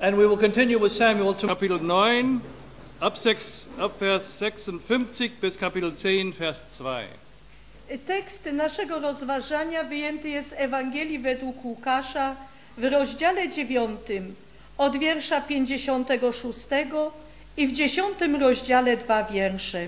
And we will continue with Samuel to Kapitel 9, ab Vers 56 bis Kapitel 10, Vers 2. Tekst naszego rozważania wyjęty jest z Ewangelii według Łukasza w rozdziale 9, od wiersza 56 i w 10 rozdziale 2 wiersze.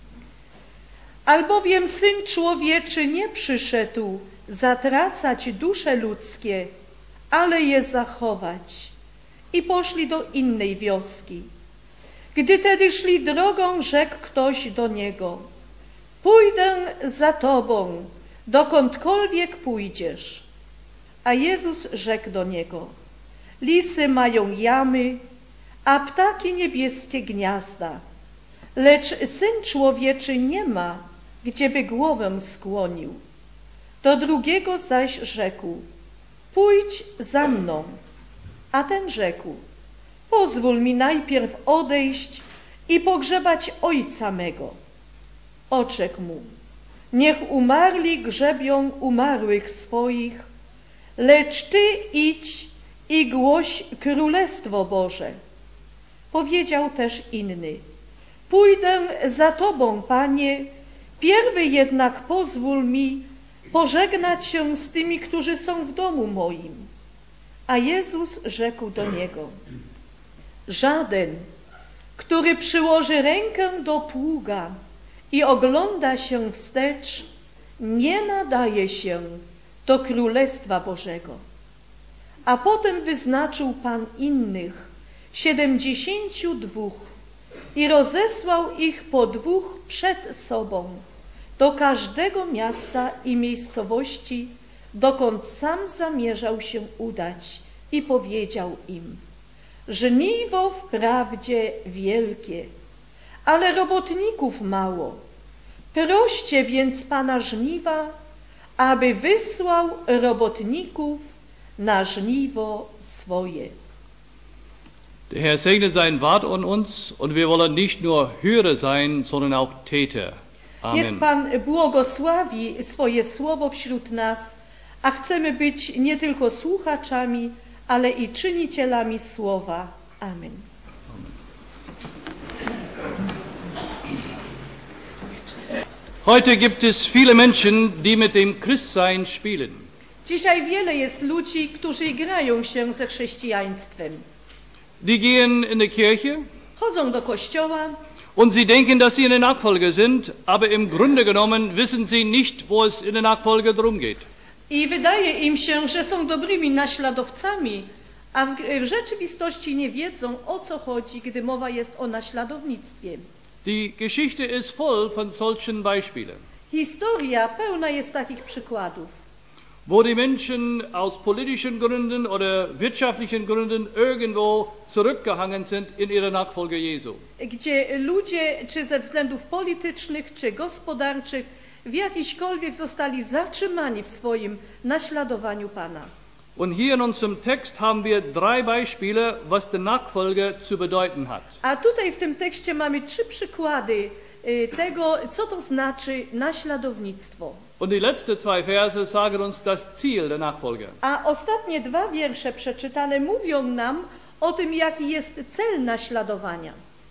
Albowiem Syn Człowieczy nie przyszedł zatracać dusze ludzkie, ale je zachować. I poszli do innej wioski. Gdy tedy szli drogą, rzekł ktoś do niego: pójdę za tobą, dokądkolwiek pójdziesz. A Jezus rzekł do niego: lisy mają jamy, a ptaki niebieskie gniazda, lecz Syn Człowieczy nie ma, gdzieby głowę skłonił. Do drugiego zaś rzekł: pójdź za mną. A ten rzekł: pozwól mi najpierw odejść i pogrzebać ojca mego. Odrzekł mu: niech umarli grzebią umarłych swoich, lecz ty idź i głoś Królestwo Boże. Powiedział też inny: pójdę za tobą, Panie, pierwej jednak pozwól mi pożegnać się z tymi, którzy są w domu moim. A Jezus rzekł do niego: żaden, który przyłoży rękę do pługa i ogląda się wstecz, nie nadaje się do Królestwa Bożego. A potem wyznaczył Pan innych 72 i rozesłał ich po 2 przed sobą do każdego miasta i miejscowości, dokąd sam zamierzał się udać, i powiedział im: żniwo wprawdzie wielkie, ale robotników mało. Proście więc Pana żniwa, aby wysłał robotników na żniwo swoje. Der Herr segne sein Wort an uns und wir wollen nicht nur Hörer sein, sondern auch Täter. Amen. Niech Pan błogosławi swoje słowo wśród nas, a chcemy być nie tylko słuchaczami, ale i czynicielami słowa. Amen. Heute gibt es viele Menschen, die mit dem Christsein spielen. Dzisiaj wiele jest ludzi, którzy grają się ze chrześcijaństwem. Die gehen in die Kirche Chodzą do kościoła und sie denken, dass sie eine Nachfolger sind, aber im Grunde genommen wissen sie nicht, wo es in der Nachfolge darum geht. i wydaje im się, że są dobrymi naśladowcami, a w rzeczywistości nie wiedzą, o co chodzi, gdy mowa jest o naśladownictwie. Die Geschichte ist voll von solchen Beispielen, Historia pełna jest takich przykładów, wo die Menschen aus politischen Gründen oder wirtschaftlichen Gründen irgendwo zurückgehangen sind in ihrer Nachfolge Jesu. gdzie ludzie, czy ze względów politycznych, czy gospodarczych, w jakiśkolwiek zostali zatrzymani w swoim naśladowaniu Pana. Und hier in unserem Text haben wir 3 Beispiele, was die Nachfolge zu bedeuten hat. A tutaj w tym tekście mamy 3 przykłady tego, co to znaczy naśladownictwo. Und die letzten 2 Verse sagen uns das Ziel der Nachfolge. A ostatnie 2 wiersze przeczytane mówią nam o tym, jaki jest cel naśladowania.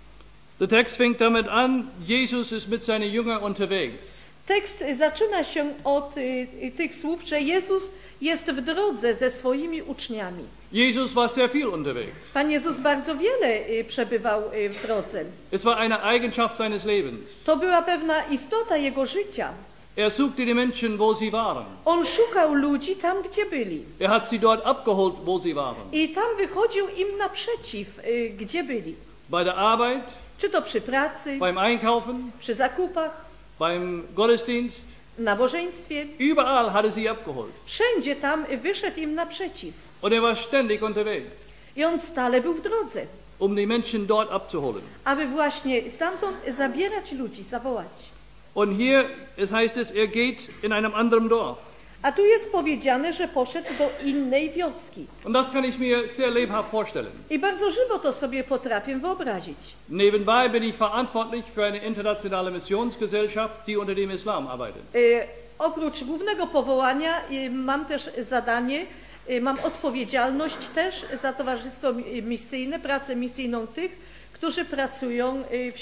Der Text fängt damit an, Jesus ist mit seinen Jüngern unterwegs. Tekst zaczyna się od tych słów, że Jezus jest w drodze ze swoimi uczniami. Jesus war sehr viel unterwegs. Pan Jezus bardzo wiele przebywał w drodze. Es war eine Eigenschaft seines Lebens. To była pewna istota Jego życia. Er suchte die Menschen, wo sie waren. On szukał ludzi tam, gdzie byli. Er hat sie dort abgeholt, wo sie waren. I tam wychodził im naprzeciw, gdzie byli. Bei der Arbeit, Czy to przy pracy, beim Einkaufen, przy zakupach, beim Gottesdienst. nabożeństwie. Überall hat er sie abgeholt. Wszędzie tam wyszedł im naprzeciw. Und er war ständig unterwegs, I on stale był w drodze, um die Menschen dort abzuholen. aby właśnie stamtąd zabierać ludzi, zawołać. Und hier heißt es, er geht in einem anderen Dorf. A tu jest powiedziane, że poszedł do innej wioski. Und das kann ich mir sehr lebhaft vorstellen. I bardzo żywo to sobie potrafię wyobrazić. Nebenbei bin ich verantwortlich für eine internationale Missionsgesellschaft, die unter dem Islam arbeitet. Oprócz głównego powołania mam też zadanie mam odpowiedzialność też za towarzystwo misyjne, pracę misyjną tych, którzy pracują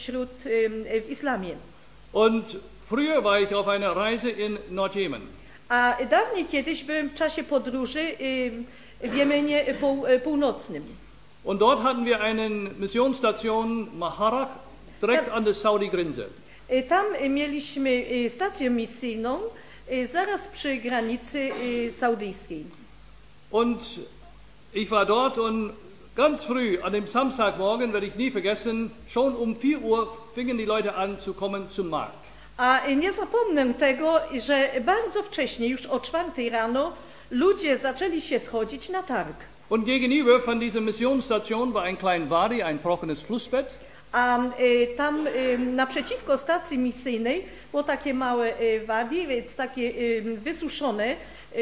w islamie. Und früher war ich auf einer Reise in Nordjemen. A dawniej kiedyś byłem w czasie podróży w Jemenie północnym. Und dort hatten wir eine Missionsstation Maharak direkt an der Saudi-Grenze. Tam mieliśmy stację misyjną zaraz przy granicy saudyjskiej. Und ich war dort und ganz früh an dem Samstagmorgen, werde ich nie vergessen, schon um 4 Uhr fingen die Leute an zu kommen zum Markt. A nie zapomnę tego, że bardzo wcześnie, już o 4 rano, ludzie zaczęli się schodzić na targ. Und gegenüber von dieser Missionsstation war ein kleiner Wadi, ein trockenes Flussbett. A tam naprzeciwko stacji misyjnej było takie małe wadi, więc takie wysuszone,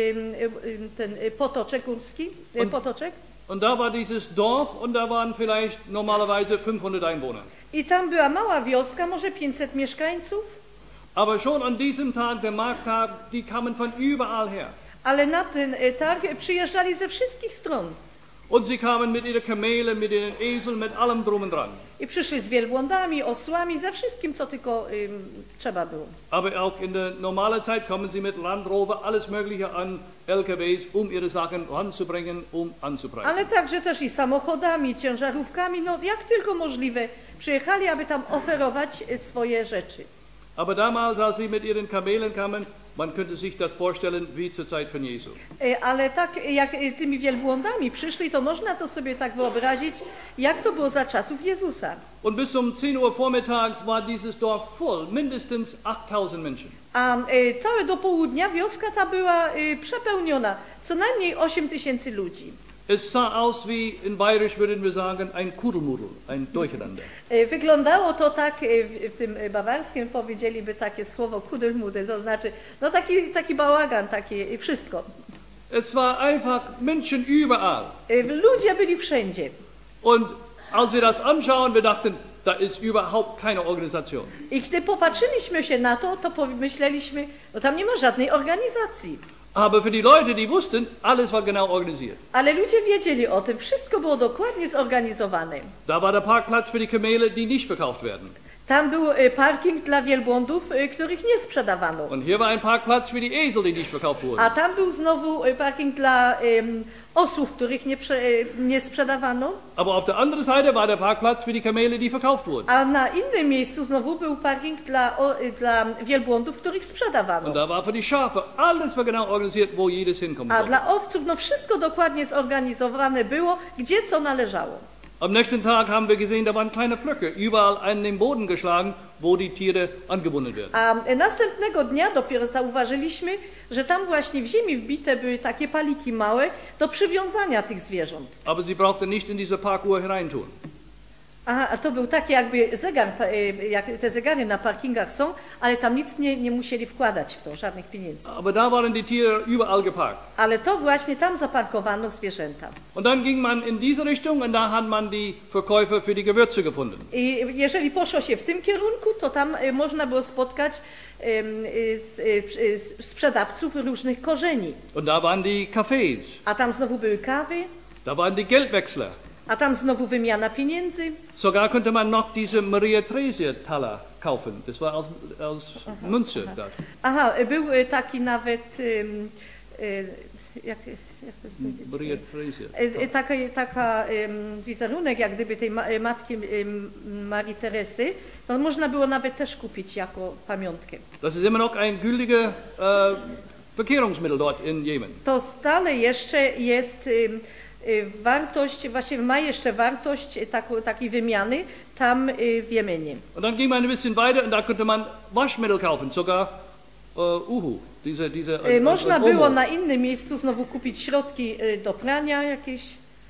ten potoczek górski, potoczek. Und da war dieses Dorf und da waren vielleicht normalerweise 500 Einwohner. I tam była mała wioska, może 500 mieszkańców. Aber schon an diesem Tag, der Markttag, die kamen von überall her. Ale na ten targ przyjeżdżali ze wszystkich stron. Und sie kamen mit ihren Kamelen, mit ihren Eseln, mit allem drum und dran. I przyszli z wielbłądami, osłami, ze wszystkim, co tylko trzeba było. Aber auch in der normalen Zeit kommen sie mit Land Rover, alles Mögliche an LKWs, ihre Sachen ranzubringen, anzupreisen. Ale także też i samochodami, ciężarówkami, no jak tylko możliwe, przyjechali, aby tam oferować swoje rzeczy. Aber damals, als sie mit ihren Kamelen kamen, man könnte sich das vorstellen wie zur Zeit von Jesu. Ale tak jak tymi wielbłądami przyszli, to można to sobie tak wyobrazić, jak to było za czasów Jezusa. Und bis um 10 Uhr vormittags war dieses Dorf voll, mindestens 8000 Menschen. A całe do południa wioska ta była przepełniona, co najmniej 8000 ludzi. Es sah aus wie, in Bayerisch würden wir sagen, ein Kuddelmuddel, ein Durcheinander. Wyglądało to tak, w tym bawarskim powiedzieliby takie słowo Kuddelmuddel, to znaczy no taki bałagan, takie wszystko. Es war einfach Menschen überall. Ludzie byli wszędzie. Und als wir das anschauen, wir dachten, da ist überhaupt keine Organisation. I gdy popatrzyliśmy się na to, to pomyśleliśmy, no tam nie ma żadnej organizacji. Aber für die Leute, die wussten, alles war genau organisiert. Ale ludzie wiedzieli o tym, wszystko było dokładnie zorganizowane. Da war der Parkplatz für die Kamele, die nicht verkauft werden. Tam był parking dla wielbłądów, których nie sprzedawano. Und hier war ein Parkplatz für die Esel, die nicht verkauft wurden. A tam był znowu parking dla osłów, których nie sprzedawano. Aber auf der anderen Seite war der Parkplatz für die Kamele, die verkauft wurden. A na innym miejscu znowu był parking dla wielbłądów, których sprzedawano. Und da war für die Schafe, alles war genau organisiert, wo jedes hinkommen A sollte. dla owców, no wszystko dokładnie zorganizowane było, gdzie co należało. Am nächsten Tag haben wir gesehen, da waren kleine Flöcke, überall an den Boden geschlagen, wo die Tiere angebunden werden. A następnego dnia dopiero zauważyliśmy, że tam właśnie w ziemi wbite były takie paliki małe do przywiązania tych zwierząt. Aber sie brauchten nicht in diese Parkuhr hereintun. Aha, a to był taki jakby zegar, jak te zegary na parkingach są, ale tam nic nie musieli wkładać w to, żadnych pieniędzy. Aber da waren die Tiere überall geparkt. Ale to właśnie tam zaparkowano zwierzęta. Und dann ging man in diese Richtung und da hat man die Verkäufer für die Gewürze gefunden. I jeżeli poszło się w tym kierunku, to tam można było spotkać sprzedawców różnych korzeni. Und da waren die Cafés. A tam znowu były kawy, Da waren die Geldwechsler. a tam znowu wymiana pieniędzy. Sogar konnte man noch diese Maria Theresia Taler kaufen. Das war aus Münze. Da. Aha, był taki nawet, jak to powiedzieć? Maria Theresia. Taka wizerunek jak gdyby tej matki Marii Teresy, to można było nawet też kupić jako pamiątkę. Das ist immer noch ein gültiger Verkehrungsmittel dort in Jemen. To stale jeszcze jest wartość, właściwie ma jeszcze wartość takiej wymiany tam w Jemenie. Und dann ging man ein bisschen weiter und da konnte man Waschmittel kaufen, sogar diese Można było na innym miejscu znowu kupić środki do prania jakieś.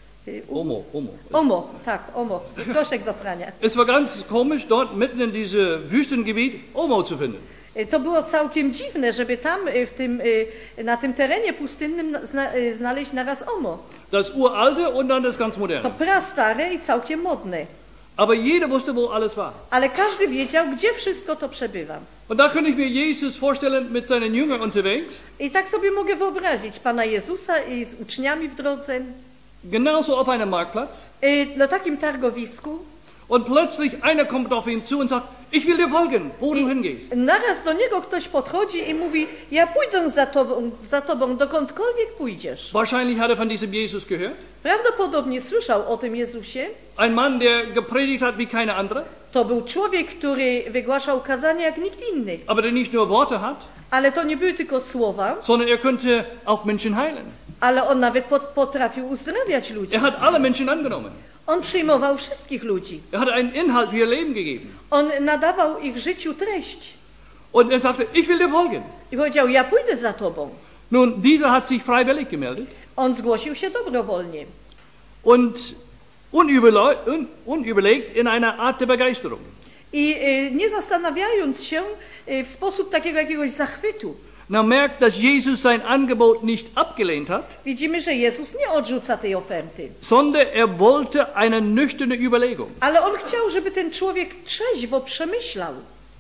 Omo, tak, Omo, proszek do prania. Es war ganz komisch, dort mitten in diese Wüstengebiet Omo zu finden. To było całkiem dziwne, żeby tam na tym terenie pustynnym znaleźć naraz Omo. Das uralte und dann das ganz moderne. To prastare i całkiem modne. Aber jeder wusste, wo alles war. Ale każdy wiedział, gdzie wszystko to przebywa. Und da könnte ich mir Jesus vorstellen mit seinen Jüngern unterwegs. I tak sobie mogę wyobrazić Pana Jezusa i z uczniami w drodze, Genauso auf einem Marktplatz. na takim targowisku. Und plötzlich einer kommt auf ihn zu und sagt, ich will dir folgen, wo du hingehst. Naraz do niego ktoś podchodzi i mówi, ja pójdę za tobą dokądkolwiek pójdziesz. Wahrscheinlich hat er von diesem Jesus gehört. Prawdopodobnie słyszał o tym Jezusie. Ein Mann, der gepredigt hat wie keine andere, To był człowiek, który wygłaszał kazania jak nikt inny. aber der nicht nur Worte hat, Ale to nie były tylko słowa, sondern er könnte auch Menschen heilen. ale on nawet potrafił uzdrawiać ludzi. Er hat alle Menschen angenommen. On przyjmował wszystkich ludzi. Er hat einen Inhalt für ihr Leben gegeben. On nadawał ich życiu treść. Und er sagte, ich will dir folgen. I powiedział, ja pójdę za tobą. Nun, dieser hat sich freiwillig gemeldet On zgłosił się dobrowolnie. und unüberlegt in einer Art der Begeisterung. I nie zastanawiając się w sposób takiego jakiegoś zachwytu. Man merkt, dass Jesus sein Angebot nicht abgelehnt hat, Widzimy, że Jezus nie odrzuca tej oferty. sondern er wollte eine nüchterne Überlegung. Ale on chciał, żeby ten człowiek trzeźwo przemyślał.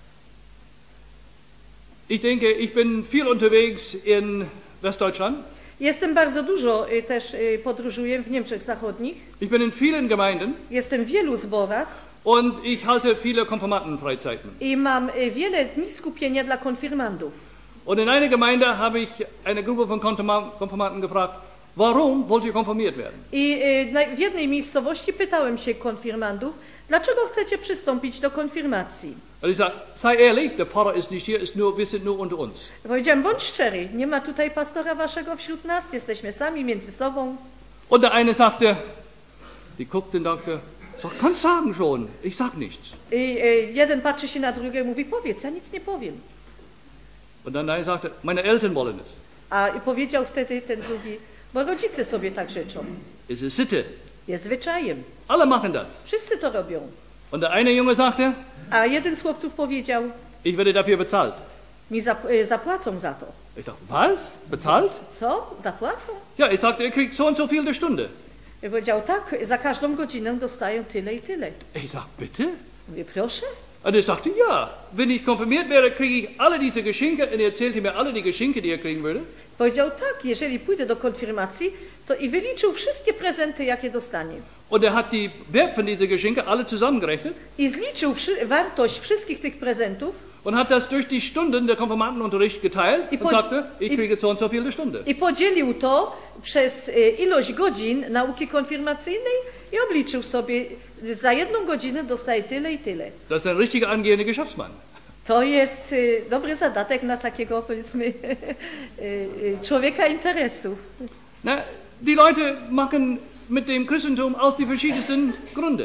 Ich denke, ich bin viel unterwegs in Westdeutschland. Jestem bardzo dużo też podróżuję w Niemczech Zachodnich. Ich bin in vielen Gemeinden Jestem w wielu zborach und ich halte viele Konfirmandenfreizeiten. i mam wiele dni skupienia dla konfirmandów. Und in einer Gemeinde habe ich eine Gruppe von Konfirmanden gefragt, warum wollt ihr konfirmiert werden? I w jednej miejscowości pytałem się konfirmandów, dlaczego chcecie przystąpić do konfirmacji. Und ich sage, sei ehrlich, der Pfarrer ist nicht hier, wir sind nur unter uns. Powiedziałem, bądź szczery, nie ma tutaj pastora waszego wśród nas, jesteśmy sami między sobą. Und der eine sagte, die guckte und dachte, kannst sagen schon, ich sag nichts. I jeden patrzy się na drugiego i mówi, powiedz, ja nic nie powiem. Und dann der eine sagte, meine Eltern wollen es. A powiedział wtedy ten drugi, bo rodzice sobie tak życzą. Es ist Sitte. Jest zwyczajem. Alle machen das. Wszyscy to robią. Und der eine Junge sagte, A jeden z chłopców powiedział, ich werde dafür bezahlt. mi zapłacą za to. Ich sagte, was? Bezahlt? Co? Zapłacą? Ja, ich sagte, er kriegt so und so viel die Stunde. I powiedział, tak, za każdą godzinę dostają tyle i tyle. Ich sag, bitte? Mówię, proszę? Und er sagte, ja, wenn ich konfirmiert wäre, kriege ich alle diese Geschenke. Und er erzählte mir alle die Geschenke, die er kriegen würde. Powiedział, tak, jeżeli pójdę do konfirmacji, to i wyliczył wszystkie prezenty, jakie dostanie. Und er hat die Wert von diesen Geschenke alle zusammengerechnet I zliczył wartość wszystkich tych prezentów und hat das durch die Stunden der Konfirmandenunterricht geteilt und sagte, ich kriege so und so viel die Stunde. i podzielił to przez ilość godzin nauki konfirmacyjnej i obliczył sobie, za jedną godzinę dostaje tyle i tyle. Das ist ein richtiger angehender Geschäftsmann. To jest dobry zadatek na takiego, powiedzmy, człowieka interesów. Na, die Leute machen mit dem Christentum aus die verschiedensten Gründe.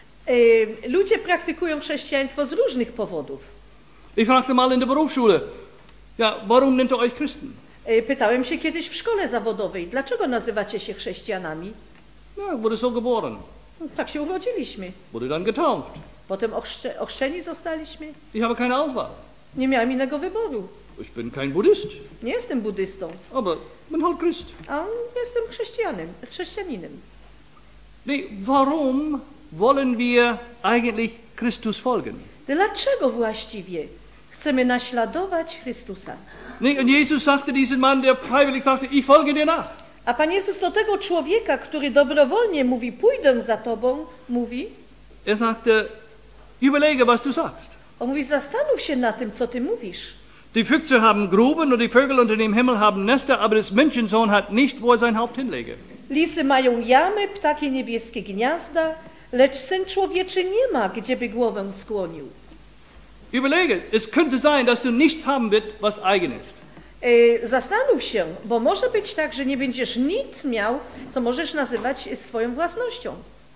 Ludzie praktykują chrześcijaństwo z różnych powodów. Ich fragte mal in der Berufsschule, ja, warum nennt ihr euch Christen? Pytałem się kiedyś w szkole zawodowej, dlaczego nazywacie się chrześcijanami? Ja, wurde so geboren, No, tak się urodziliśmy. wurde dann getauft. Potem ochrzczeni zostaliśmy. Ich habe keine Auswahl. Nie miałem innego wyboru. Ich bin kein Buddhist, Nie jestem buddystą, aber bin halt Christ. a jestem chrześcijaninem. Nee, warum wollen wir eigentlich Christus folgen? Dlaczego właściwie chcemy naśladować Chrystusa? Nee, und Jesus sagte diesem Mann, der freiwillig sagte, ich folge dir nach. A Pan Jezus do tego człowieka, który dobrowolnie mówi, pójdę za Tobą, mówi, Er sagte, überlege, was du sagst. on mówi, zastanów się na tym, co Ty mówisz. Die Füchse haben Gruben und die Vögel unter dem Himmel haben Nester, aber des Menschensohn hat nicht, wo er sein Haupt hinlege. Lisy mają jamy, ptaki niebieskie gniazda, lecz Syn Człowieczy nie ma, gdzie by głowę skłonił. Überlege, es könnte sein, dass du nichts haben wird, was eigen ist. Zastanów się, bo może być tak, że nie będziesz nic miał, co możesz nazywać swoją własnością.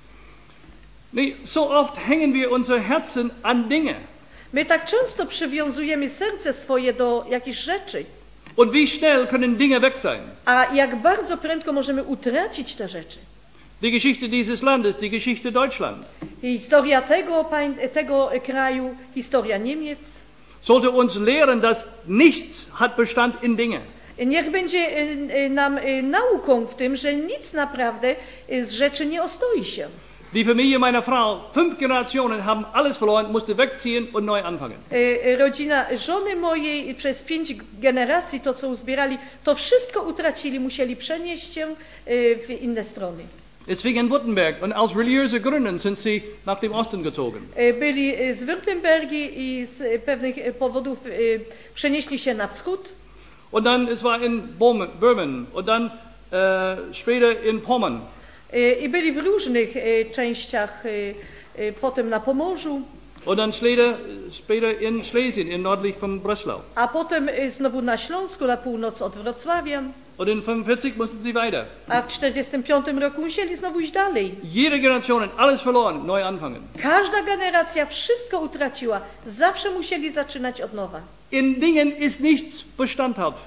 Nee, so oft hängen wir unsere Herzen an Dinge. My tak często przywiązujemy serce swoje do jakichś rzeczy, Und wie schnell können Dinge weg sein? a jak bardzo prędko możemy utracić te rzeczy. Die Geschichte dieses Landes, die Geschichte Deutschland, Historia tego kraju, historia Niemiec. sollte uns lehren, dass nichts hat Bestand in Dinge. Niech będzie nam nauką w tym, że nic naprawdę z rzeczy nie ostoi się. Die Familie meiner Frau, 5 Generationen haben alles verloren, musste wegziehen und neu anfangen. Rodzina żony mojej przez 5 generacji, to co uzbierali, to wszystko utracili, musieli przenieść się w inne strony. Es fing in Württemberg und aus religiösen Gründen sind sie nach dem Osten gezogen. Byli z Württembergi i z pewnych powodów przenieśli się na wschód. Und dann, es war in Böhmen und dann später in Pommern. I byli w różnych częściach, potem na Pomorzu. Und dann später in Schlesien, in nördlich von Breslau. A potem znowu na Śląsku, na północ od Wrocławia. Und in 45 mussten sie weiter. A w 1945 roku musieli znowu iść dalej. Jede Generation alles verloren, neu anfangen. Każda generacja wszystko utraciła. Zawsze musieli zaczynać od nowa. In Dingen ist nichts bestandhaft.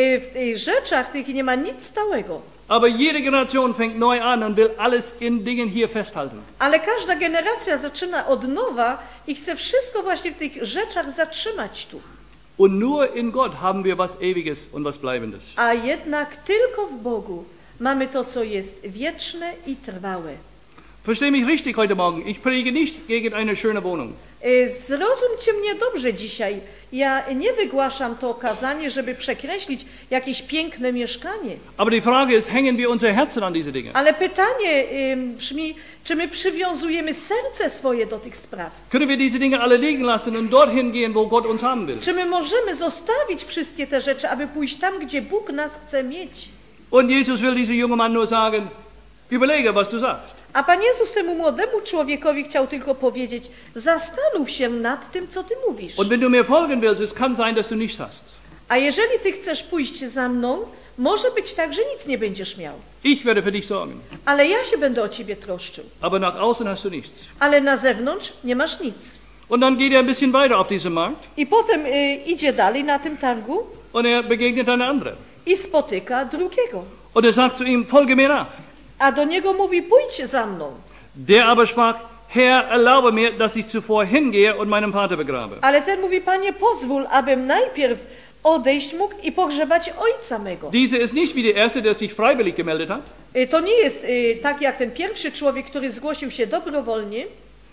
W rzeczach tych nie ma nic stałego. Aber jede Generation fängt neu an und will alles in Dingen hier festhalten. Ale każda generacja zaczyna od nowa i chce wszystko właśnie w tych rzeczach zatrzymać tu. Und nur in Gott haben wir was Ewiges und was Bleibendes. A jednak tylko w Bogu mamy to, co jest wieczne i trwałe. Versteh mich richtig heute Morgen. Ich predige nicht gegen eine schöne Wohnung. Zrozumcie mnie dobrze dzisiaj. Ja nie wygłaszam to kazanie, żeby przekreślić jakieś piękne mieszkanie. Aber die Frage ist, hängen wir unsere Herzen an diese Dinge? Ale pytanie brzmi, czy my przywiązujemy serce swoje do tych spraw? Können wir diese Dinge alle liegen lassen und dorthin gehen, wo Gott uns haben will? Czy my możemy zostawić wszystkie te rzeczy, aby pójść tam, gdzie Bóg nas chce mieć? Und Jesus will diesem jungen Mann nur sagen, überlege, was du sagst. A Pan Jezus temu młodemu człowiekowi chciał tylko powiedzieć, zastanów się nad tym, co ty mówisz. Und wenn du mir folgen willst, es kann sein, dass du nichts hast. A jeżeli ty chcesz pójść za mną, może być tak, że nic nie będziesz miał. Ich werde für dich sorgen. Ale ja się będę o ciebie troszczył. Aber nach außen hast du nichts. Ale na zewnątrz nie masz nic. Und dann geht ein bisschen weiter auf diesem Markt. I potem idzie dalej na tym targu Und begegnet eine andere. i spotyka drugiego. Und sagt zu ihm, folge mir nach. A do niego mówi, pójdź za mną. Der aber sprach, Herr, erlaube mir, dass ich zuvor hingehe und meinen Vater begrabe. Ale ten mówi, Panie, pozwól, abym najpierw odejść mógł i pogrzebać ojca mego. Diese ist nicht wie der erste, der sich freiwillig gemeldet hat. To nie jest tak jak ten pierwszy człowiek, który zgłosił się dobrowolnie.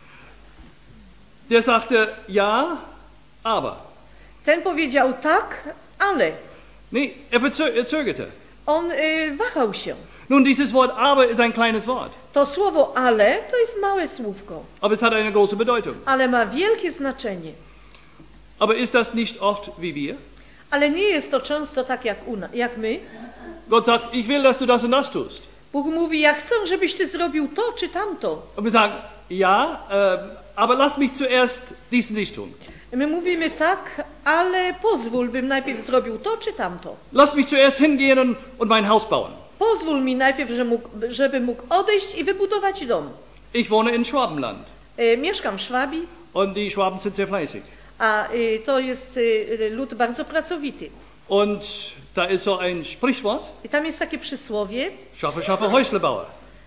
Der sagte, ja, aber. Ten powiedział tak, ale. Nee, er zögerte. On wahał się. Nun, dieses Wort aber ist ein kleines Wort. To słowo ale to jest małe słówko, Aber es hat eine große Bedeutung. ale ma wielkie znaczenie. Aber ist das nicht oft wie wir? Ale nie jest to często tak jak my. Gott sagt, ich will, dass du das und das tust. Bóg mówi, ja chcę, żebyś ty zrobił to czy tamto. Und wir sagen, ja, aber lass mich zuerst dies nicht tun. My mówimy tak, ale pozwól, bym najpierw zrobił to czy tamto. Lass mich zuerst hingehen und mein Haus bauen. Pozwól mi najpierw, żebym mógł odejść i wybudować dom. Ich wohne in Schwabenland. Mieszkam w Szwabii, und die Schwaben sind sehr fleißig. a to jest lud bardzo pracowity. Und da ist so ein Sprichwort, I tam jest takie przysłowie, schaffe, schaffe, Häusle baue.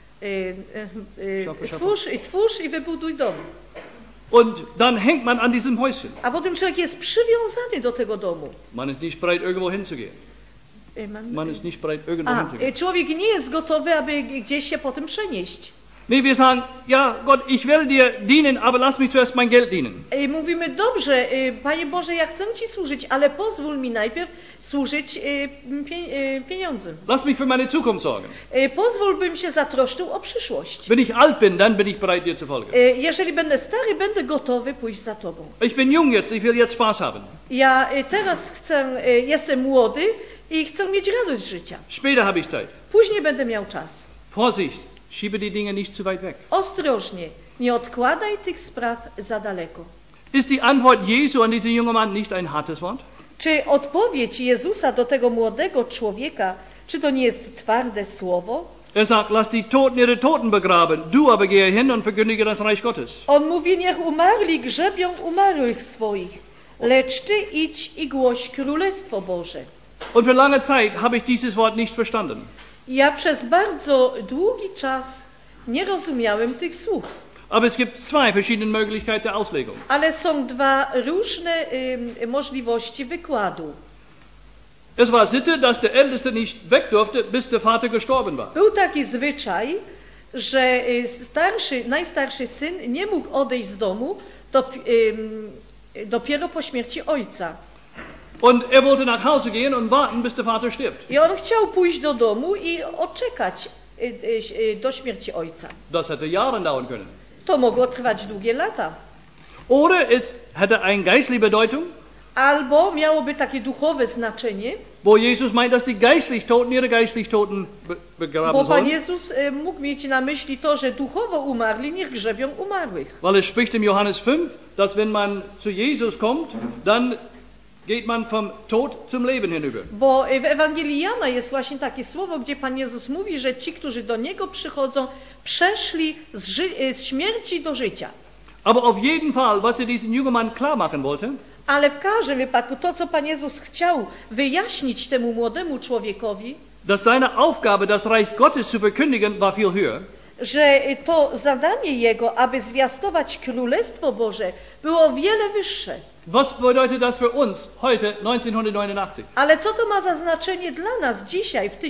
Twórz i wybuduj dom. Und dann hängt man an diesem Häuschen. A potem człowiek jest przywiązany do tego domu. Man ist nicht bereit, irgendwo hinzugehen. Man ist nicht bereit, irgendwo hinzugehen. Człowiek nie jest gotowy, aby gdzieś się potem przenieść. Nee, wir sagen, ja Gott, ich will dir dienen, aber lass mich zuerst mein Geld dienen. Mówimy, dobrze, Panie Boże, ja chcę Ci służyć, ale pozwól mi najpierw służyć pieniądzem. Lass mich für meine Zukunft sorgen. Pozwól, bym się zatroszczył o przyszłość. Wenn ich alt bin, dann bin ich bereit, dir zu folgen. Jeżeli będę stary, będę gotowy pójść za Tobą. Ich bin jung jetzt, ich will jetzt Spaß haben. Ja teraz jestem młody i chcę mieć radość z życia. Später habe ich Zeit. Później będę miał czas. Vorsicht, schiebe die Dinge nicht zu weit weg. Ostrożnie, nie odkładaj tych spraw za daleko. Ist die Antwort Jesu an diesen jungen Mann nicht ein hartes Wort? Czy odpowiedź Jezusa do tego młodego człowieka, czy to nie jest twarde słowo? Er sagt, lass die Toten ihre Toten begraben, du aber gehe hin und verkündige das Reich Gottes. On mówi, niech umarli grzebią umarłych swoich, lecz ty idź i głoś Królestwo Boże. Und für lange Zeit habe ich dieses Wort nicht verstanden. Ja przez bardzo długi czas nie rozumiałem tych słów. Aber es gibt zwei verschiedene Möglichkeiten der Auslegung. Ale są dwa różne możliwości wykładu. Es war Sitte, dass der Älteste nicht weg durfte, bis der Vater gestorben war. Był taki zwyczaj, że najstarszy syn nie mógł odejść z domu dopiero po śmierci ojca. Und er wollte nach Hause gehen und warten, bis der Vater stirbt. I on chciał pójść do domu i odczekać do śmierci ojca. Das hätte Jahre dauern können. To mogło trwać długie lata. Oder es hätte eine geistliche Bedeutung, Albo miałoby takie duchowe znaczenie, wo Jesus meint, dass die geistlich Toten ihre geistlich Toten begraben bo Pan sollen. Jezus mógł mieć na myśli to, że duchowo umarli niech grzebią umarłych. Weil es spricht im Johannes 5, dass wenn man zu Jesus kommt, dann geht man vom Tod zum Leben hinüber. Bo w Ewangelii Jana jest właśnie takie słowo, gdzie Pan Jezus mówi, że ci, którzy do Niego przychodzą, przeszli z śmierci do życia. Aber auf jeden Fall, was er diesem jungen Mann klar machen wollte, Ale w każdym wypadku to, co Pan Jezus chciał wyjaśnić temu młodemu człowiekowi, dass seine Aufgabe, das Reich Gottes zu verkündigen, war viel höher. że to zadanie Jego, aby zwiastować Królestwo Boże, było o wiele wyższe. Was bedeutet das für uns heute, 1989? Ale co to ma za znaczenie dla nas dzisiaj, w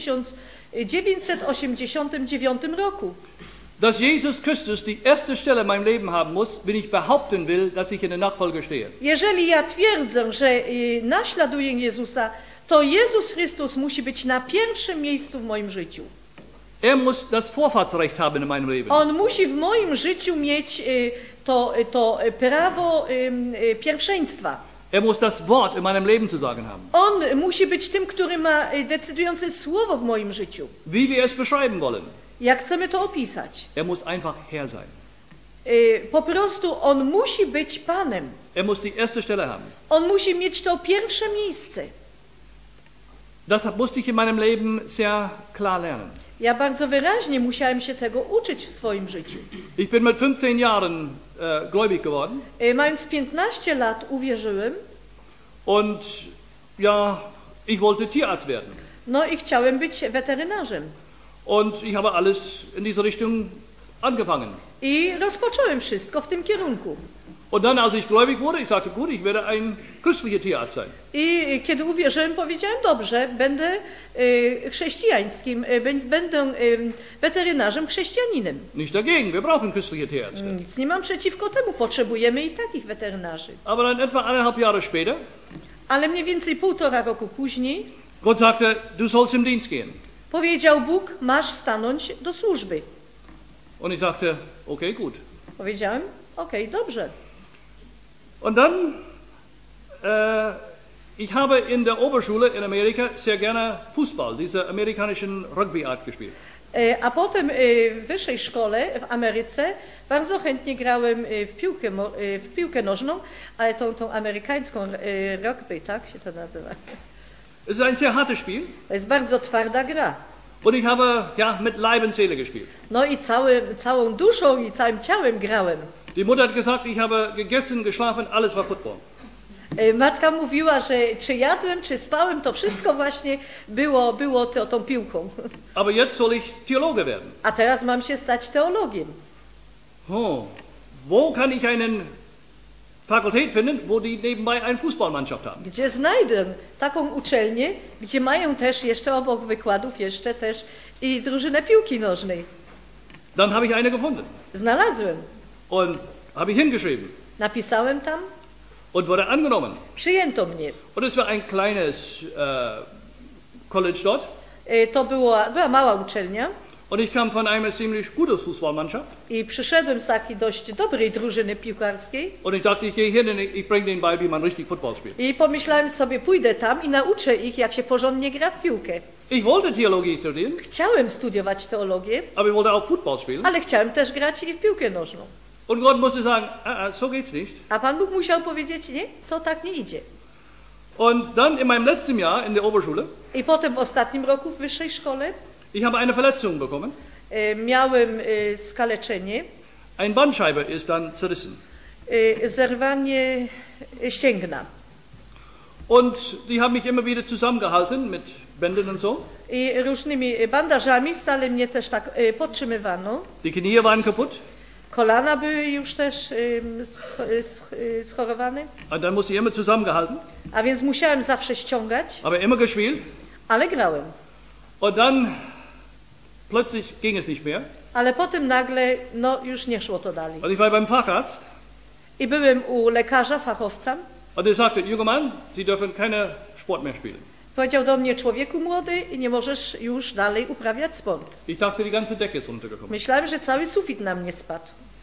1989 roku? Dass Jesus Christus die erste Stelle in meinem Leben haben muss, wenn ich behaupten will, dass ich in der Nachfolge stehe. Jeżeli ja twierdzę, że naśladuję Jezusa, to Jezus Chrystus musi być na pierwszym miejscu w moim życiu. Er muss das Vorfahrtsrecht haben in meinem Leben. On musi w moim życiu mieć to prawo pierwszeństwa. Er muss das Wort in meinem Leben zu sagen haben. On musi być tym, który ma decydujące słowo w moim życiu. Wie wir es beschreiben wollen. Jak chcemy to opisać? Er muss einfach Herr sein. Po prostu on musi być Panem. Er muss die erste Stelle haben. On musi mieć to pierwsze miejsce. Das musste ich in meinem Leben sehr klar lernen. Ja bardzo wyraźnie musiałem się tego uczyć w swoim życiu. Ich bin mit 15 Jahren gläubig geworden. Mając 15 lat uwierzyłem. Und ja, ich wollte Tierarzt werden. No i chciałem być weterynarzem. Und ich habe alles in diese Richtung angefangen. I rozpocząłem wszystko w tym kierunku. Und dann, als ich gläubig wurde, ich sagte, gut, ich werde ein christlicher Tierarzt sein. I kiedy uwierzyłem, powiedziałem, dobrze, będę chrześcijańskim, będę weterynarzem chrześcijaninem. Nicht dagegen, wir brauchen christliche Tierärzte. Nic nie mam przeciwko temu, potrzebujemy i takich weterynarzy. Aber dann etwa 1,5 Jahre später, Ale mniej więcej 1,5 roku później Gott sagte, du sollst im Dienst gehen. powiedział Bóg, masz stanąć do służby. Und ich sagte, okay, gut. Powiedziałem, okej, dobrze. Und dann, ich habe in der Oberschule in Amerika sehr gerne Fußball, diese amerikanischen Rugby-Art gespielt. A potem w wyższej szkole w Ameryce bardzo chętnie grałem w piłkę nożną, ale tą amerykańską rugby, tak się to nazywa. Es ist ein sehr hartes Spiel. To jest bardzo twarda gra. Und ich habe ja mit Leib und Seele gespielt. No i całą duszą i całym ciałem grałem. Die Mutter hat gesagt, ich habe gegessen, geschlafen, alles war Football. Matka mówiła, że czy jadłem, czy spałem, to wszystko właśnie było tą piłką. Aber jetzt soll ich Theologe werden. A teraz mam się stać teologiem. Oh, wo kann ich einen Fakultät finden, wo die nebenbei eine Fußballmannschaft haben? Gdzie znajdę taką uczelnię, gdzie mają też jeszcze obok wykładów jeszcze też i drużynę piłki nożnej. Dann habe ich eine gefunden Znalazłem. und habe ich hingeschrieben Napisałem tam, und wurde angenommen. przyjęto mnie. Und es war ein kleines College dort. To była mała uczelnia Und ich kam von einer ziemlich guten Fußballmannschaft. i przyszedłem z takiej dość dobrej drużyny piłkarskiej Und ich dachte, ich gehe hin und ich bringe denen bei, wie man richtig Football spielt. i pomyślałem sobie, pójdę tam i nauczę ich, jak się porządnie gra w piłkę. Ich wollte Theologie studieren, Chciałem studiować teologię, aber ich wollte auch Football spielen. ale chciałem też grać i w piłkę nożną. Und Gott musste sagen, so geht's nicht. A Pan Bóg musiał powiedzieć, nie, to tak nie idzie. Und dann in meinem letzten Jahr in der Oberschule, I potem w ostatnim roku w wyższej szkole ich habe eine Verletzung bekommen. Miałem skaleczenie, Eine Bandscheibe ist dann zerrissen. zerwanie ścięgna. Und die haben mich immer wieder zusammengehalten mit Bändern und so. I różnymi bandażami stale mnie też tak podtrzymywano. Die Knie waren kaputt. Kolana były już też schorowane, Und dann musste ich immer zusammengehalten, a więc musiałem zawsze ściągać, aber immer gespielt. ale grałem. Und dann plötzlich ging es nicht mehr. Ale potem nagle, no już nie szło to dalej. Und ich war beim Facharzt I byłem u lekarza, fachowca. und er sagte, junger Mann, Sie dürfen keine Sport mehr spielen. Powiedział do mnie, człowieku młody, nie możesz już dalej uprawiać sport. Ich dachte, die ganze Decke ist runtergekommen. Myślałem, że cały sufit na mnie spadł.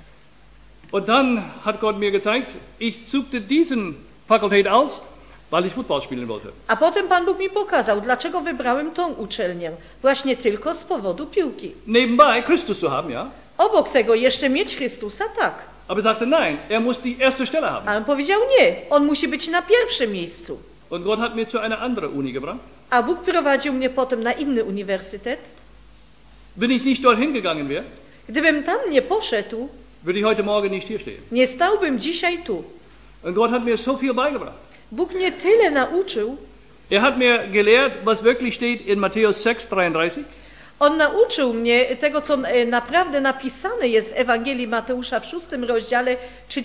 Und dann hat Gott mir gezeigt, ich suchte diesen Fakultät aus, weil ich Football spielen wollte. A potem Pan Bóg mi pokazał, dlaczego wybrałem tą uczelnię. Właśnie tylko z powodu piłki. Nebenbei Christus zu haben, ja. Obok tego jeszcze mieć Chrystusa, tak. Aber er sagte, nein, er muss die erste Stelle haben. Ale on powiedział nie, on musi być na pierwszym miejscu. Und Gott hat mir zu einer anderen Uni gebracht. A Bóg prowadził mnie potem na inny uniwersytet. Wenn ich nicht dorthin gegangen wäre, Gdybym tam nie poszedł, würde ich heute Morgen nicht hier stehen. nie stałbym dzisiaj tu. Und Gott hat mir so viel beigebracht. Bóg mnie tyle nauczył. Er hat mir gelehrt, was wirklich steht in Matthäus 6,33. On nauczył mnie tego, co naprawdę napisane jest w Ewangelii Mateusza w 6 rozdziale,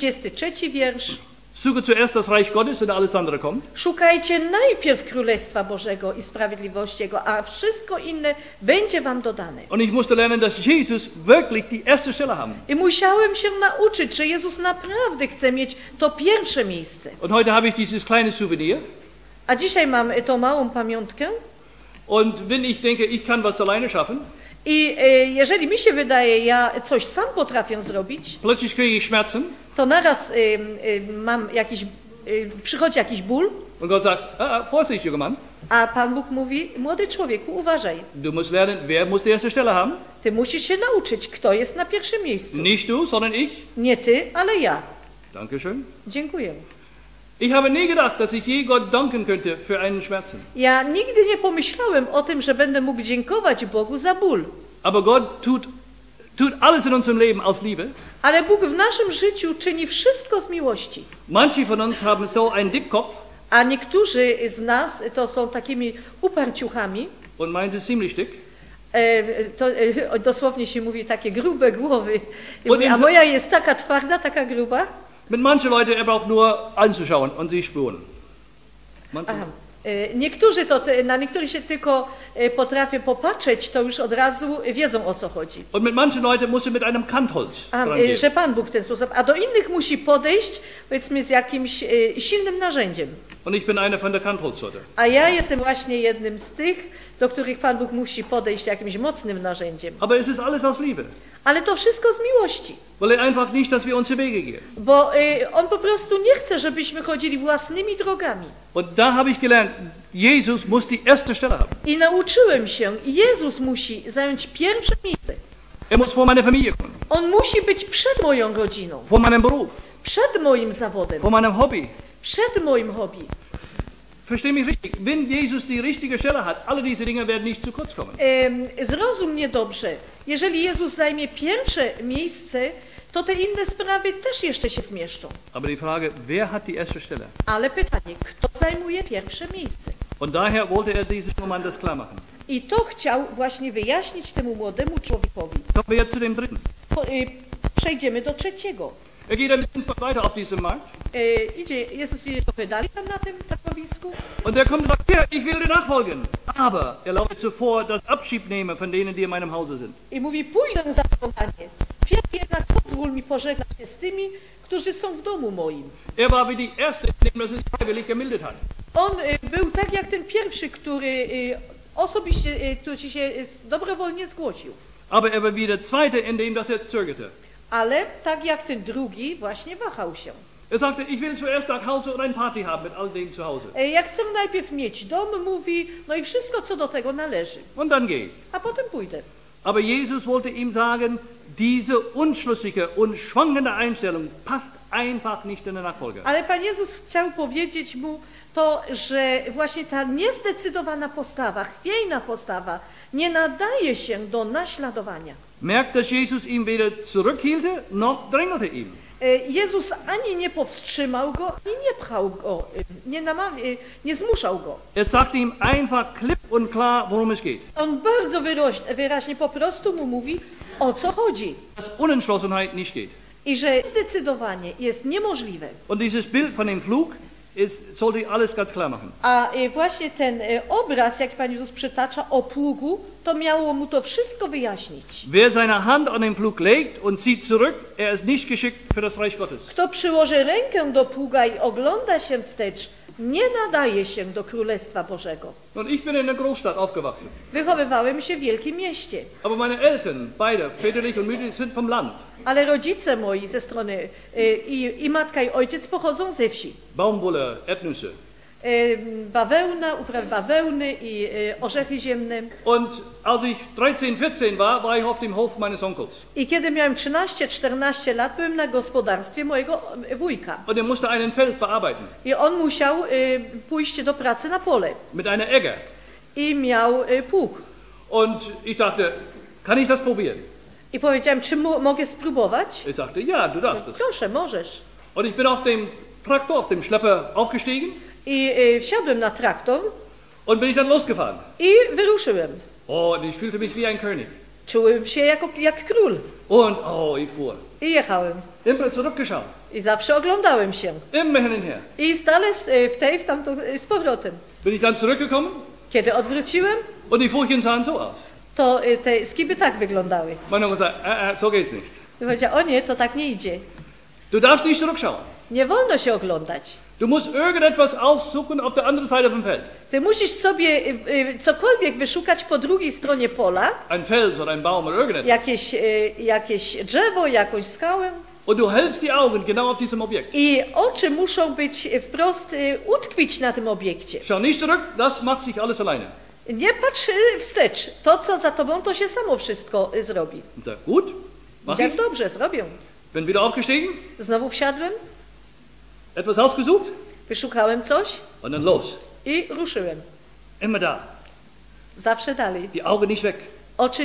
33 wiersz. Suche zuerst das Reich Gottes und alles andere kommt. Szukajcie najpierw Królestwa Bożego i sprawiedliwości Jego, a wszystko inne będzie wam dodane. Und ich musste lernen, dass Jesus wirklich die erste Stelle haben. I musiałem się nauczyć, że Jezus naprawdę chce mieć to pierwsze miejsce. Und heute habe ich dieses kleine Souvenir. A dzisiaj mam tą małą pamiątkę. Und wenn ich denke, ich kann was alleine schaffen, I jeżeli mi się wydaje, ja coś sam potrafię zrobić, plötzlich kriege ich Schmerzen. to naraz mam jakiś, przychodzi jakiś ból, Und Gott sagt, Vorsicht, junger Mann, a Pan Bóg mówi, młody człowieku, uważaj. du musst lernen, wer muss die erste Stelle haben? Ty musisz się nauczyć, kto jest na pierwszym miejscu. Nicht du, sondern ich. Nie ty, ale ja. Dankeschön. Dziękuję. Ich habe nie gedacht, dass ich je Gott danken könnte für einen Schmerzen. Ja nigdy nie pomyślałem o tym, że będę mógł dziękować Bogu za ból. Aber Gott tut alles in unserem Leben aus Liebe. Ale Bóg w naszym życiu czyni wszystko z miłości. Manche von uns haben so einen Dickkopf A niektórzy z nas to są takimi uparciuchami. und meinen sie ziemlich dick. Dosłownie się mówi takie grube głowy. Und in A moja jest taka twarda, taka gruba. Mit manchen Leuten er braucht nur anzuschauen und sie spüren. Manche. Aha. Niektórzy na niektórych się tylko potrafię popatrzeć, to już od razu wiedzą, o co chodzi. Und mit manchen Leuten muss er mit einem Kantholz dran gehen. Że Pan Bóg w ten sposób, a do innych musi podejść, powiedzmy, z jakimś silnym narzędziem. Und ich bin einer von der Kantholzsorte. A ja jestem właśnie jednym z tych, do których Pan Bóg musi podejść jakimś mocnym narzędziem. Aber es ist alles aus Liebe. Ale to wszystko z miłości. Weil er einfach nicht, dass wir unsere Wege gehen. Bo On po prostu nie chce, żebyśmy chodzili własnymi drogami. Und da habe ich gelernt, Jesus muss die erste Stelle haben. I nauczyłem się, Jezus musi zająć pierwsze miejsce. Er muss vor meiner Familie kommen, On musi być przed moją rodziną, vor meinem Beruf, przed moim zawodem, vor meinem Hobby. przed moim hobby. Versteh mich richtig, wenn Jesus die richtige Stelle hat, alle diese Dinge werden nicht zu kurz kommen. Zrozum mnie dobrze. Jeżeli Jezus zajmie pierwsze miejsce, to te inne sprawy też jeszcze się zmieszczą. Aber die Frage, wer hat die erste Stelle? Ale pytanie, kto zajmuje pierwsze miejsce? Und daher wollte er diesem Mann das klar machen. I to chciał właśnie wyjaśnić temu młodemu człowiekowi. Kommen wir jetzt zu dem dritten. Przejdziemy do trzeciego. Er geht ein bisschen weiter auf diesem Markt. Jezus idzie trochę dalej tam na tym targowisku. Und er kommt und sagt, ja, ich will dir nachfolgen. Aber erlaube zuvor das Abschied nehme von denen, die in meinem Hause sind. I mówi, pójdę za tobą, Panie. Pierw jednak pozwól mi pożegnać się z tymi, którzy są w domu moim. Er war wie die Erste, indem er sich freiwillig gemeldet hat. On był tak jak ten pierwszy, który osobiście, który się dobrowolnie zgłosił. Aber er war wie der Zweite, indem dass er zögerte. Ale tak jak ten drugi właśnie wahał się. Er sagte, ich will zuerst nach Hause und eine Party haben mit all dem zu Hause. Ja chcę najpierw mieć dom, mówi, no i wszystko, co do tego należy. Und dann gehe ich. A potem pójdę. Aber Jesus wollte ihm sagen, diese unschlüssige und schwankende Einstellung passt einfach nicht in der Nachfolge. Ale Pan Jezus chciał powiedzieć mu to, że właśnie ta niezdecydowana postawa, chwiejna postawa nie nadaje się do naśladowania. Merkt, dass Jesus ihn weder zurückhielte, noch drängelte ihm. Jezus ani nie powstrzymał go, ani nie pchał go, nie zmuszał go. Er sagte ihm einfach klipp und klar, worum es geht. On bardzo wyraźnie po prostu mu mówi, o co chodzi. Dass Unentschlossenheit nicht geht. I że zdecydowanie jest niemożliwe. Und dieses Bild von dem Flug sollte alles ganz klar machen. A właśnie ten obraz, jak Pan Jezus przytacza o pługu, to miało mu to wszystko wyjaśnić. Wer seine Hand an den Pflug legt und zieht zurück, er ist nicht geschickt für das Reich Gottes. Kto przyłoży rękę do pługa i ogląda się wstecz, nie nadaje się do Królestwa Bożego. Und ich bin in einer Großstadt aufgewachsen. Wychowywałem się w wielkim mieście, Aber meine Eltern, beide, väterlich und mütterlich, sind vom Land. ale rodzice moi ze strony i matka i ojciec pochodzą ze wsi. Baumwolle, Erdnüsse. Bawełna, uprawy bawełny i orzechy ziemne. Und als ich 13, 14 war ich auf dem Hof meines Onkels. I kiedy miałem 13-14 lat, byłem na gospodarstwie mojego wujka. Und er musste einen Feld bearbeiten. I on musiał pójść do pracy na pole. Mit einer Egge. I miał pług. Und ich dachte, kann ich das probieren? I powiedziałem, czy mogę spróbować? Ich sagte, ja, du darfst es. Proszę, możesz. Und ich bin auf dem Traktor, auf dem Schlepper aufgestiegen. I wsiadłem na traktor. Und bin ich dann losgefahren. I wyruszyłem. Oh, und ich fühlte mich wie ein König. Czułem się jak król. Und, ich fuhr. I jechałem. Immer zurückgeschaut. I zawsze oglądałem się. Immer hin und her. I stale w tamtą, z powrotem. Bin ich dann zurückgekommen Kiedy odwróciłem, und die Furchen sahen so aus. to te skiby tak wyglądały. Mein Onkel sagte, so geht's nicht. I powiedział, o nie, to tak nie idzie. Du darfst nicht zurückschauen. Nie wolno się oglądać. Du musst irgendetwas aussuchen auf der anderen Seite vom Feld. Ty musisz sobie cokolwiek wyszukać po drugiej stronie pola. Ein Fels oder ein Baum oder irgendetwas. Jakieś drzewo, jakąś skałę. Und du hältst die Augen genau auf diesem Objekt. I oczy muszą być wprost utkwić na tym obiekcie. Schau nicht zurück, das macht sich alles alleine. Nie patrz wstecz. To, co za tobą, to się samo wszystko zrobi. Und sag, gut, mach Jak ich. dobrze, zrobię. Bin wieder aufgestiegen, Znowu wsiadłem, etwas ausgesucht wyszukałem coś und dann los. i ruszyłem. Immer da. Zawsze dalej. Die Augen nicht weg. Oczy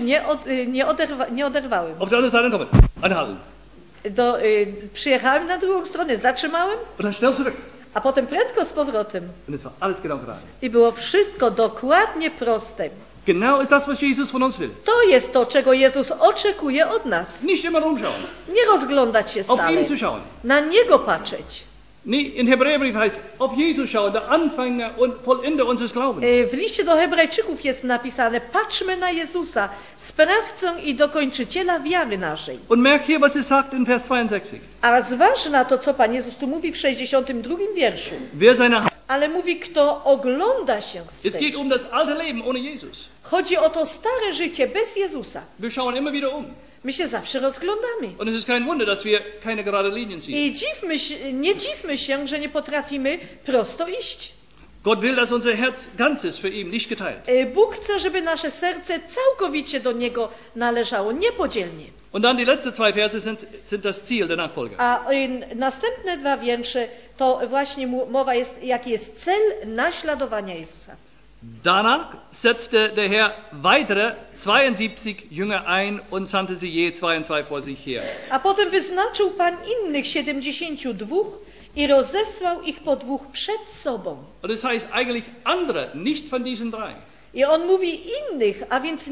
nie oderwałem. Auf der anderen Seite kommen. Anhalten. Przyjechałem na drugą stronę, zatrzymałem, Und dann schnell zurück. a potem prędko z powrotem. Und es war alles genau gerade. I było wszystko dokładnie proste. Genau ist das, was Jesus von uns will. To jest to, czego Jezus oczekuje od nas. Nicht immer rumschauen. Nie rozglądać się Auf stale. ihn zu schauen. Na Niego patrzeć. Nee, in Hebräerbrief heißt, auf Jesus schauen, der Anfänger und Vollender unseres Glaubens. W liście do Hebrajczyków jest napisane, patrzmy na Jezusa, sprawcę i dokończyciela wiary naszej. Und merk hier, was es sagt in Vers 62. A zważ na to, co Pan Jezus tu mówi w 62 wierszu. Wer seine Ale mówi, kto ogląda się Es wstecz. geht um das alte Leben ohne Jesus. Chodzi o to stare życie bez Jezusa. Wir schauen immer wieder um. My się zawsze rozglądamy. Und es ist kein Wunder, dass wir keine gerade Linien ziehen. I nie dziwmy się, że nie potrafimy prosto iść. Gott will, dass unser Herz ganz ist für ihn, nicht geteilt. Bóg chce, żeby nasze serce całkowicie do Niego należało, niepodzielnie. Und dann die letzten zwei Verse sind das Ziel der Nachfolger. A następne dwa wiersze to właśnie mowa jest, jaki jest cel naśladowania Jezusa. Danach setzte der Herr weitere 72 Jünger ein und sandte sie je 2 und 2 vor sich her. A potem wyznaczył Pan innych 72 i rozesłał ich po dwóch przed sobą. Und das heißt eigentlich andere, nicht von diesen drei. I on mówi innych, a więc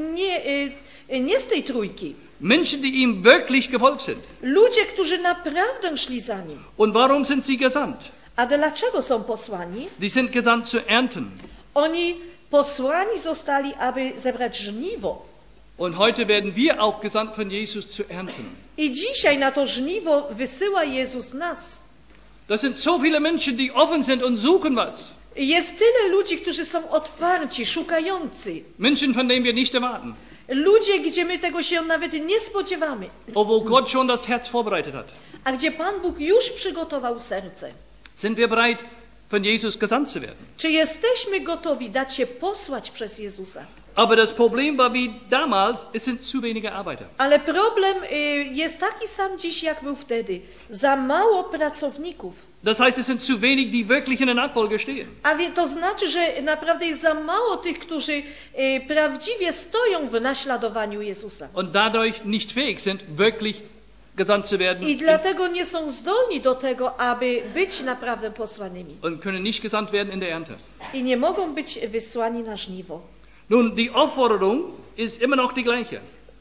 nie z tej trójki. Menschen, die ihm wirklich gefolgt sind. Ludzie, którzy naprawdę szli za nim. Und warum sind sie gesandt? A dlaczego są posłani? Die sind gesandt zu ernten. Oni posłani zostali, aby zebrać żniwo. Und heute werden wir auch gesandt von Jesus zu ernten. I dzisiaj na to żniwo wysyła Jezus nas. Das sind so viele Menschen, die offen sind und suchen was. Jest tyle ludzi, którzy są otwarci, szukający. Menschen, von denen wir nicht erwarten. Ludzie, gdzie my tego się nawet nie spodziewamy. Obwohl Gott schon das Herz vorbereitet hat. A gdzie Pan Bóg już przygotował serce. Sind wir bereit, von Jesus gesandt zu werden? Czy jesteśmy gotowi dać się posłać przez Jezusa? Aber das Problem war wie damals, es sind zu wenige Arbeiter. Ale problem jest taki sam dziś, jak był wtedy. Za mało pracowników. Das heißt, es sind zu wenig, die wirklich in der Nachfolge stehen. A to znaczy, że naprawdę jest za mało tych, którzy prawdziwie stoją w naśladowaniu Jezusa. Und dadurch nicht fähig sind, wirklich gesandt zu werden. I dlatego nie są zdolni do tego, aby być naprawdę posłanymi. Und können nicht gesandt werden in der Ernte. I nie mogą być wysłani na żniwo. Nun, die Aufforderung ist immer noch die gleiche.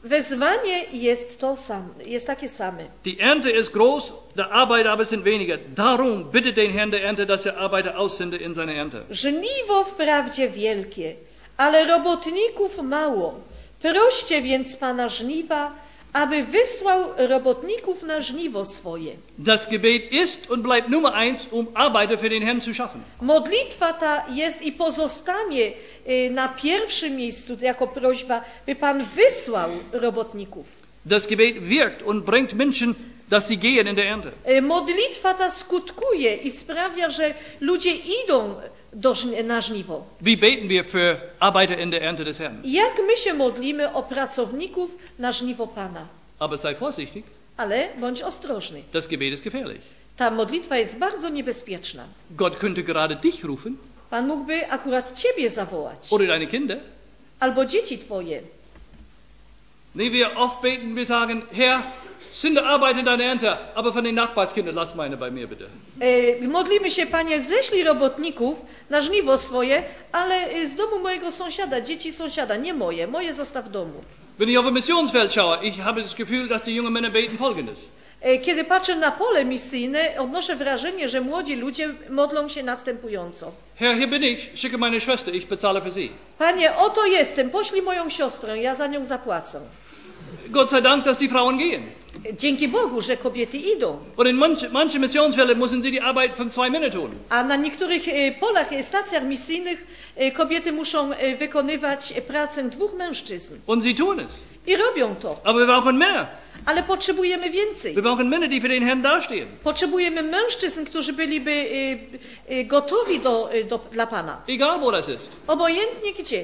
Wezwanie jest takie same. Die Ernte ist groß, der Arbeiter aber sind weniger. Darum bittet den Herrn der Ernte, dass er Arbeiter aussende in seine Ernte. Żniwo wprawdzie wielkie, ale robotników mało. Proście więc Pana żniwa, aby wysłał robotników na żniwo swoje. Das Gebet ist und bleibt Nummer 1, Arbeiter für den Herrn zu schaffen. Modlitwa ta jest i pozostanie na pierwszym miejscu jako prośba, by Pan wysłał robotników. Das Gebet wirkt und bringt Menschen, dass sie gehen in der Ernte. Modlitwa ta skutkuje i sprawia, że ludzie idą na żniwo. Wie beten wir für Arbeiter in der Ernte des Herrn? Jak my się modlimy o pracowników na żniwo Pana? Aber sei vorsichtig, Ale bądź ostrożny. das Gebet ist gefährlich. Ta modlitwa jest bardzo niebezpieczna. Gott könnte gerade dich rufen Pan mógłby akurat ciebie zawołać. oder deine Kinder. Albo dzieci twoje. Nee, wir oft beten, wir sagen, Herr, sende Arbeit in deine Ernte, aber von den Nachbarskindern lass meine bei mir bitte. Modlimy się, Panie, ześlij robotników na żniwo swoje, ale z domu mojego sąsiada, dzieci sąsiada, nie moje. Moje zostaw w domu. Wenn ich auf ein Missionsfeld schaue, ich habe das Gefühl, dass die jungen Männer beten Folgendes. Kiedy patrzę na pole misyjne, odnoszę wrażenie, że młodzi ludzie modlą się następująco. Herr, hier bin ich, schicke meine Schwester, ich bezahle für sie. Panie, oto jestem, poślij moją siostrę, ja za nią zapłacę. Gott sei Dank, dass die Frauen gehen. Dzięki Bogu, że kobiety idą. Und in manche Missionsfelder müssen sie die Arbeit von 2 Männern tun. A na niektórych polach, stacjach misyjnych kobiety muszą wykonywać pracę 2 mężczyzn. Und sie tun es. I robią to. Aber wir brauchen Männer. Ale potrzebujemy więcej. Wir brauchen Männer, die für den Herrn dastehen. Potrzebujemy mężczyzn, którzy byliby gotowi dla Pana. Egal, wo das ist. Obojętnie gdzie.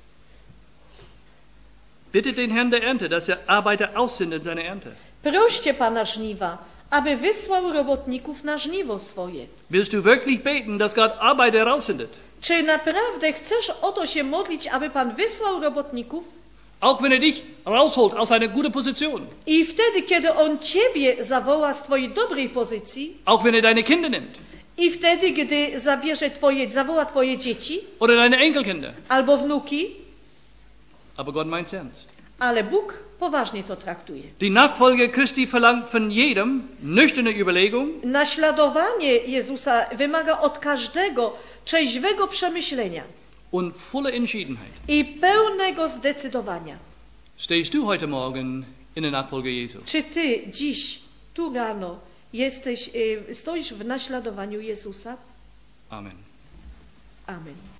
Bittet den Herrn der Ernte, dass er Arbeiter aussendet in seine Ernte. Proście Pana żniwa, aby wysłał robotników na żniwo swoje. Willst du wirklich beten, dass Gott Arbeiter raussendet? Czy naprawdę chcesz o to się modlić, aby Pan wysłał robotników? Auch wenn er dich rausholt aus einer guten Position. I wtedy, kiedy On Ciebie zawoła z Twojej dobrej pozycji, Auch wenn er deine Kinder nimmt. i wtedy, gdy zawoła Twoje dzieci, Oder deine Enkelkinder. albo wnuki, Aber Gott meint's ernst. ale Bóg poważnie to traktuje. Die Nachfolge Christi verlangt von jedem nüchterne Überlegung Naśladowanie Jezusa wymaga od każdego trzeźwego przemyślenia und volle Entschiedenheit. i pełnego zdecydowania. Stehst du heute Morgen in der Nachfolge Jesu? Czy Ty dziś, tu rano, stoisz w naśladowaniu Jezusa? Amen. Amen.